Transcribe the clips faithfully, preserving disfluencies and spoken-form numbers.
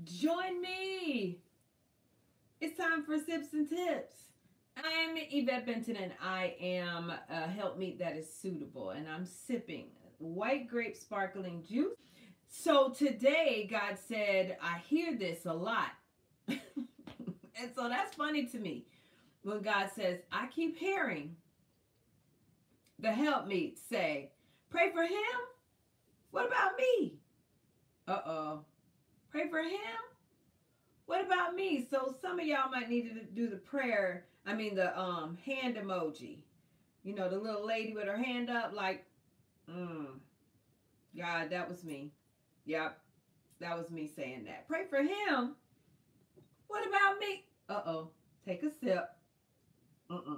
Join me. It's time for Sips and Tips. I'm Yvette Benton and I am a helpmeet that is suitable, and I'm sipping white grape sparkling juice. So today, God said, I hear this a lot. And so that's funny to me when God says, I keep hearing the helpmeet say, pray for him? What about me? Uh-oh. Pray for him? What about me? So some of y'all might need to do the prayer. I mean, the um hand emoji. You know, the little lady with her hand up like, mm, God, that was me. Yep, that was me saying that. Pray for him. What about me? Uh-oh. Take a sip. Uh-uh.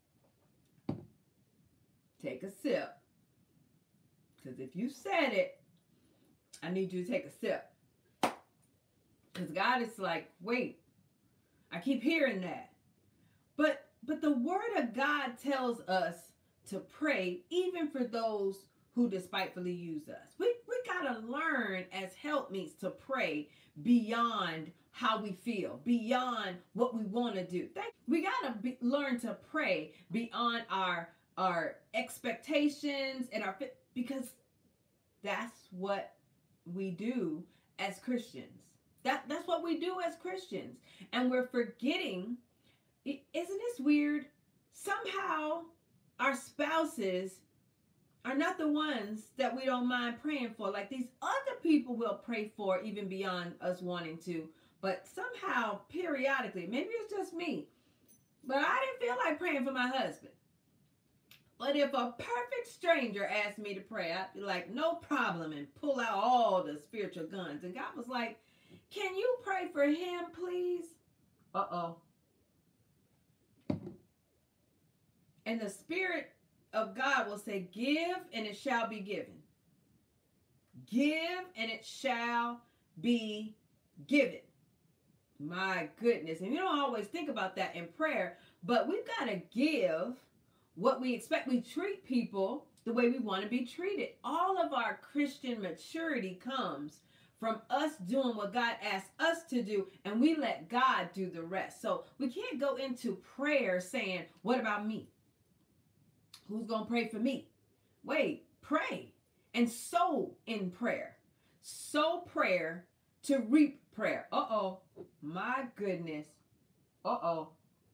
Take a sip. Because if you said it, I need you to take a sip. Because God is like, wait, I keep hearing that. But but the word of God tells us to pray even for those who despitefully use us. We, we got to learn as helpmeets to pray beyond how we feel, beyond what we want to do. We got to learn to pray beyond our, our expectations and our, because that's what we do as Christians. That, that's what we do as Christians. And we're forgetting, isn't this weird? Somehow our spouses are not the ones that we don't mind praying for. Like these other people we'll pray for even beyond us wanting to. But somehow, periodically, maybe it's just me, but I didn't feel like praying for my husband. But if a perfect stranger asked me to pray, I'd be like, no problem, and pull out all the spiritual guns. And God was like, can you pray for him, please? Uh-oh. And the Spirit of God will say, give, and it shall be given. Give, and it shall be given. My goodness. And you don't always think about that in prayer, but we've got to give what we expect. We treat people the way we want to be treated. All of our Christian maturity comes from us doing what God asks us to do, and we let God do the rest. So we can't go into prayer saying, what about me? Who's going to pray for me? Wait, pray and sow in prayer. Sow prayer to reap prayer. Uh-oh. My goodness. Uh-oh.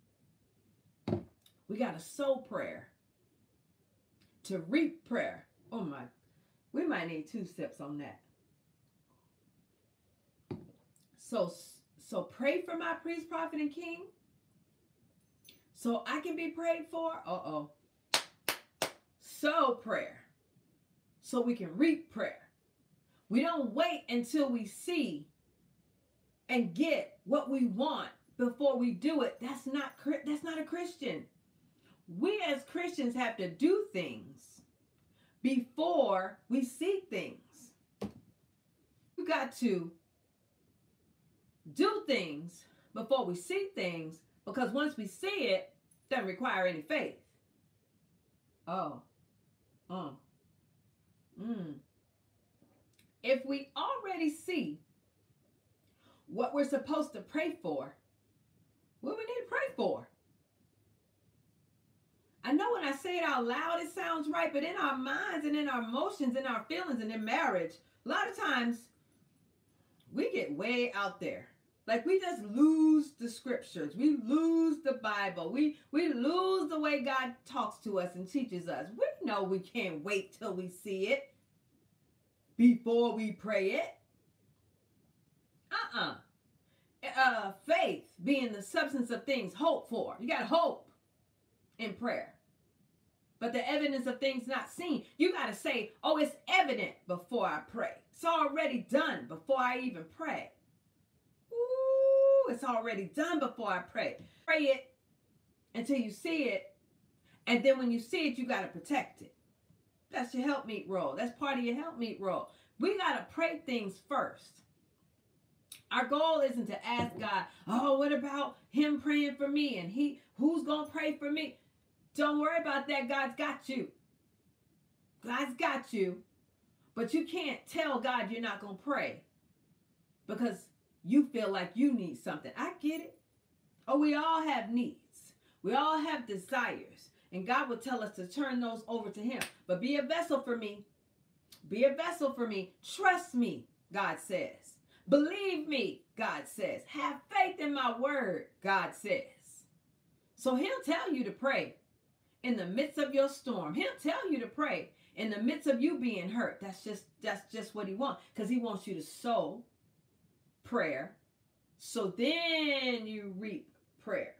We got to sow prayer to reap prayer. Oh my. We might need two steps on that. So, so pray for my priest, prophet, and king so I can be prayed for. Uh-oh. Sow prayer so we can reap prayer. We don't wait until we see and get what we want before we do it. That's not, that's not a Christian. We as Christians have to do things before we see things. You got to do things before we see things, because once we see it, it doesn't require any faith. Oh. Oh. Mm. If we already see what we're supposed to pray for, what we need to pray for? I know when I say it out loud, it sounds right, but in our minds and in our emotions and our feelings and in marriage, a lot of times we get way out there. Like we just lose the scriptures. We lose the Bible. We, we lose the way God talks to us and teaches us. We know we can't wait till we see it before we pray it. Uh-uh. Uh, faith being the substance of things hoped for. You got hope in prayer. But the evidence of things not seen. You got to say, oh, it's evident before I pray. It's already done before I even pray. Ooh, it's already done before I pray. Pray it until you see it. And then when you see it, you got to protect it. That's your helpmeet role. That's part of your helpmeet role. We got to pray things first. Our goal isn't to ask God, oh, what about him praying for me? And he, who's going to pray for me? Don't worry about that. God's got you. God's got you. But you can't tell God you're not going to pray, because you feel like you need something. I get it. Oh, we all have needs. We all have desires. And God will tell us to turn those over to him. But be a vessel for me. Be a vessel for me. Trust me, God says. Believe me, God says. Have faith in my word, God says. So he'll tell you to pray in the midst of your storm. He'll tell you to pray in the midst of you being hurt. That's just that's just what he wants. Because he wants you to sow prayer. So then you reap prayer.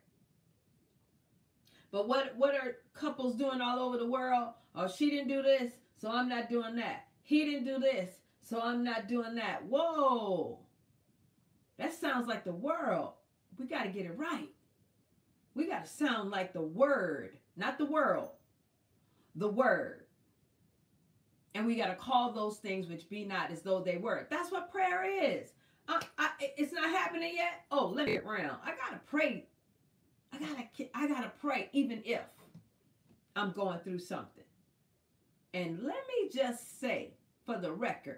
But what, what are couples doing all over the world? Oh, she didn't do this, so I'm not doing that. He didn't do this, so I'm not doing that. Whoa. That sounds like the world. We got to get it right. We got to sound like the word, not the world. The word. And we got to call those things which be not as though they were. That's what prayer is. I, I, it's not happening yet. Oh, let me get around. I got to pray. I gotta, I gotta pray even if I'm going through something. And let me just say, for the record,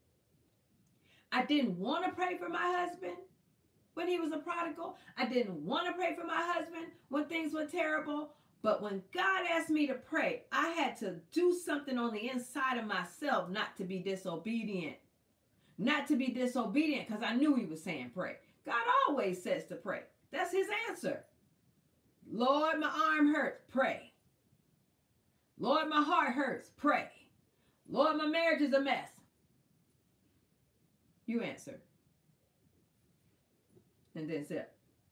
I didn't want to pray for my husband when he was a prodigal. I didn't want to pray for my husband when things were terrible. But when God asked me to pray, I had to do something on the inside of myself not to be disobedient. Not to be disobedient because I knew he was saying pray. God always says to pray. That's his answer. Lord, my arm hurts. Pray. Lord, my heart hurts. Pray. Lord, my marriage is a mess. You answer. And then say,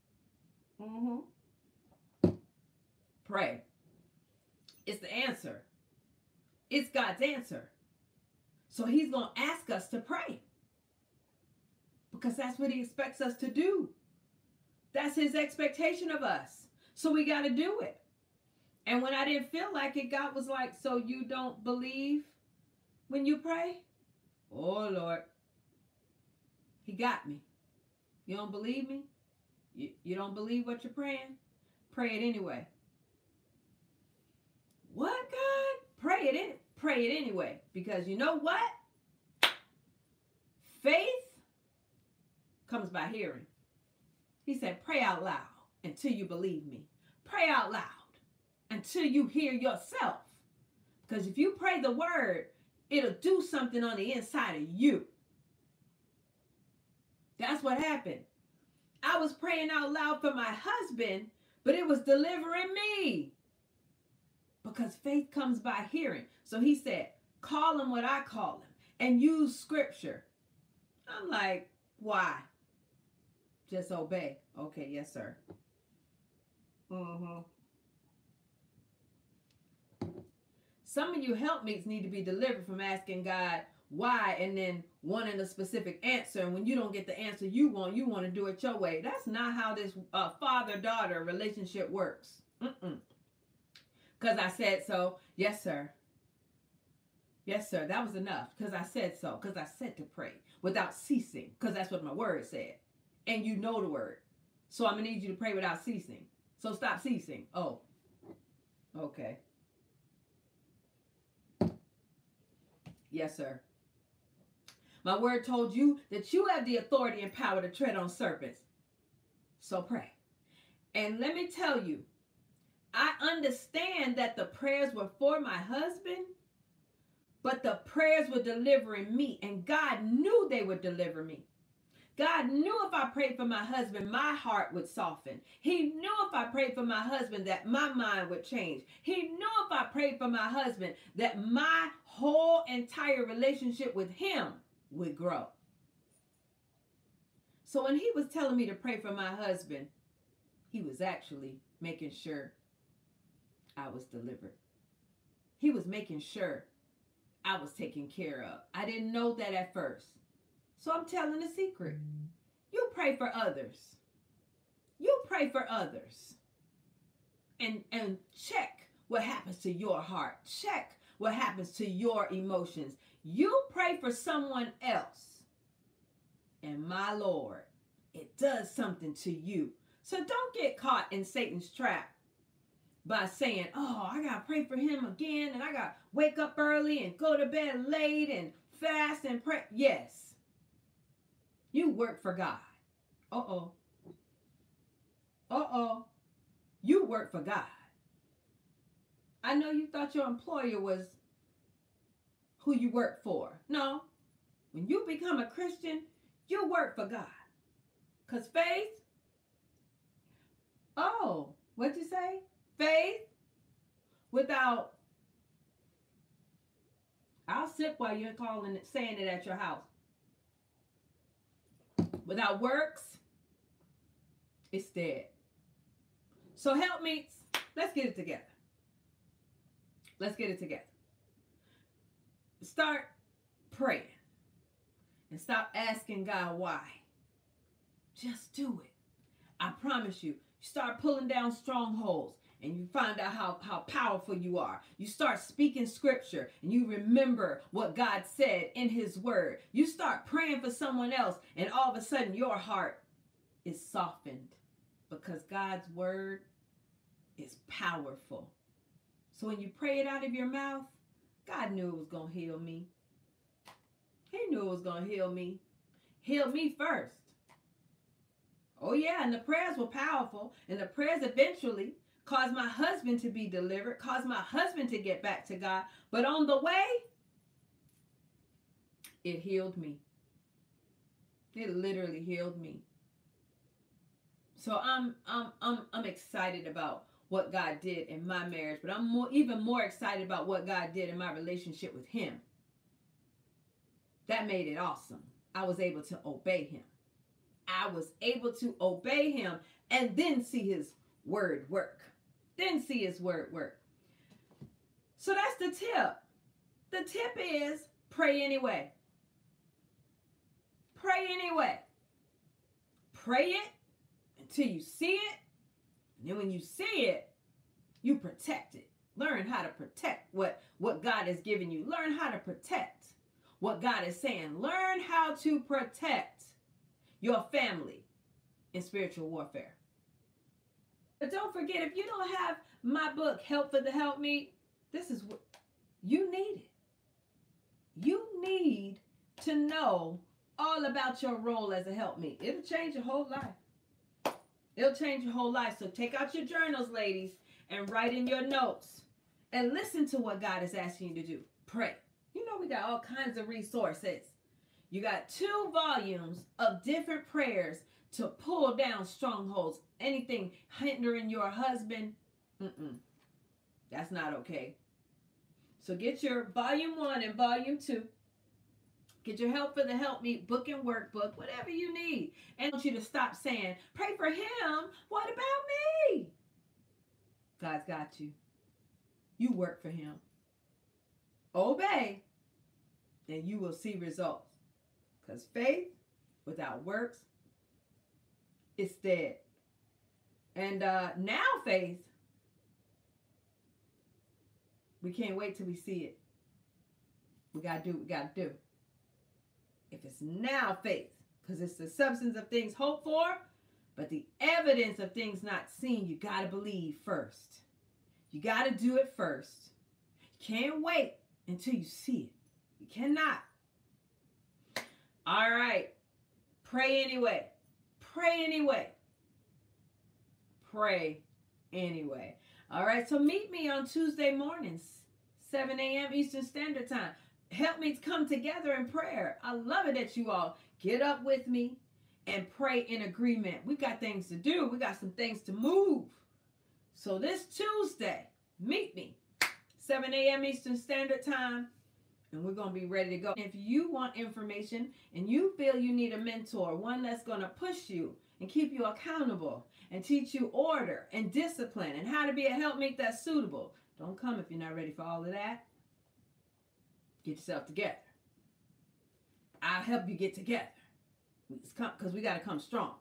mm-hmm. Pray. It's the answer. It's God's answer. So he's going to ask us to pray. Because that's what he expects us to do. That's his expectation of us. So we got to do it. And when I didn't feel like it, God was like, so you don't believe when you pray? Oh, Lord. He got me. You don't believe me? You, you don't believe what you're praying? Pray it anyway. What, God? Pray it in. Pray it anyway. Because you know what? Faith comes by hearing. He said, pray out loud until you believe me. Pray out loud until you hear yourself. Because if you pray the word, it'll do something on the inside of you. That's what happened. I was praying out loud for my husband, but it was delivering me. Because faith comes by hearing. So he said, call him what I call him and use scripture. I'm like, why? Just obey. Okay, yes, sir. Mm-hmm. Some of you helpmates need to be delivered from asking God why and then wanting a specific answer. And when you don't get the answer you want, you want to do it your way. That's not how this uh, father-daughter relationship works. Mm-mm. Because I said so. Yes, sir. Yes, sir. That was enough. Because I said so. Because I said to pray without ceasing. Because that's what my word said. And you know the word. So I'm going to need you to pray without ceasing. So stop ceasing. Oh. Okay. Yes, sir. My word told you that you have the authority and power to tread on serpents. So pray. And let me tell you, I understand that the prayers were for my husband, but the prayers were delivering me, and God knew they would deliver me. God knew if I prayed for my husband, my heart would soften. He knew if I prayed for my husband that my mind would change. He knew if I prayed for my husband that my whole entire relationship with him would grow. So when he was telling me to pray for my husband, he was actually making sure I was delivered. He was making sure I was taken care of. I didn't know that at first. So I'm telling a secret. You pray for others. You pray for others. And, and check what happens to your heart. Check what happens to your emotions. You pray for someone else. And my Lord, it does something to you. So don't get caught in Satan's trap by saying, oh, I got to pray for him again. And I got to wake up early and go to bed late and fast and pray. Yes. You work for God. Uh-oh. Uh-oh. You work for God. I know you thought your employer was who you work for. No. When you become a Christian, you work for God. Because faith, oh, what'd you say? Faith without, I'll sip while you're calling it, saying it at your house. Without works, it's dead. So helpmates, let's get it together. Let's get it together. Start praying and stop asking God why. Just do it. I promise you, you start pulling down strongholds and you find out how, how powerful you are. You start speaking scripture and you remember what God said in his word. You start praying for someone else and all of a sudden your heart is softened because God's word is powerful. So when you pray it out of your mouth, God knew it was going to heal me. He knew it was going to heal me. Heal me first. Oh yeah, and the prayers were powerful. And the prayers eventually caused my husband to be delivered, caused my husband to get back to God. But on the way, it healed me. It literally healed me. So I'm I'm I'm I'm excited about what God did in my marriage, but I'm more, even more excited about what God did in my relationship with him. That made it awesome. I was able to obey him. I was able to obey him and then see his word work. Then see his word work. So that's the tip. The tip is pray anyway. Pray anyway. Pray it until you see it. And then when you see it, you protect it. Learn how to protect what, what God has given you. Learn how to protect what God is saying. Learn how to protect your family in spiritual warfare. But don't forget, if you don't have my book, Help for the Helpmeet, this is what you need it. You need to know all about your role as a helpmeet. It'll change your whole life. It'll change your whole life. So take out your journals, ladies, and write in your notes. And listen to what God is asking you to do. Pray. You know, we got all kinds of resources. You got two volumes of different prayers to pull down strongholds. Anything hindering your husband, mm-mm, that's not okay. So get your volume one and volume two. Get your Help for the Helpmeet book and workbook, whatever you need. And I want you to stop saying, pray for him. What about me? God's got you. You work for him. Obey, and you will see results. Because faith without works is dead. And uh, now faith, we can't wait till we see it. We got to do what we got to do. If it's now faith, because it's the substance of things hoped for, but the evidence of things not seen, you got to believe first. You got to do it first. You can't wait until you see it. You cannot. All right. Pray anyway. Pray anyway. Pray anyway. All right. So meet me on Tuesday mornings, seven a.m. Eastern Standard Time. Help me come together in prayer. I love it that you all get up with me and pray in agreement. We got things to do. We got some things to move. So this Tuesday, meet me, seven a.m. Eastern Standard Time, and we're going to be ready to go. If you want information and you feel you need a mentor, one that's going to push you and keep you accountable and teach you order and discipline and how to be a helpmate that's suitable, don't come if you're not ready for all of that. Get yourself together. I'll help you get together. Because we got to come strong.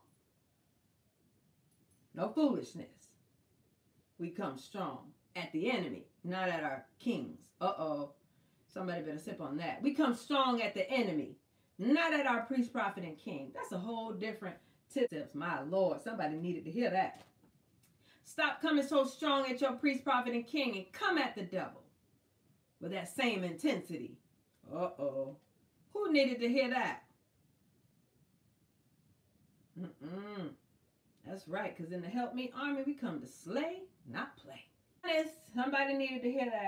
No foolishness. We come strong at the enemy, not at our kings. Uh-oh. Somebody better sip on that. We come strong at the enemy, not at our priest, prophet, and king. That's a whole different tip. My Lord, somebody needed to hear that. Stop coming so strong at your priest, prophet, and king and come at the devil with that same intensity. Uh-oh. Who needed to hear that? Mm-mm. That's right, because in the Help Me Army, we come to slay, not play. Honest, somebody needed to hear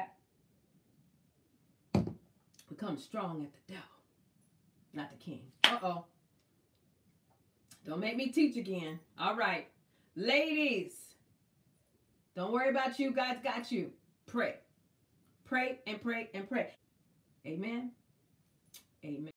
that. We come strong at the devil, not the king. Uh-oh. Don't make me teach again. All right. Ladies, don't worry about you. God's got you. Pray. Pray and pray and pray. Amen. Amen.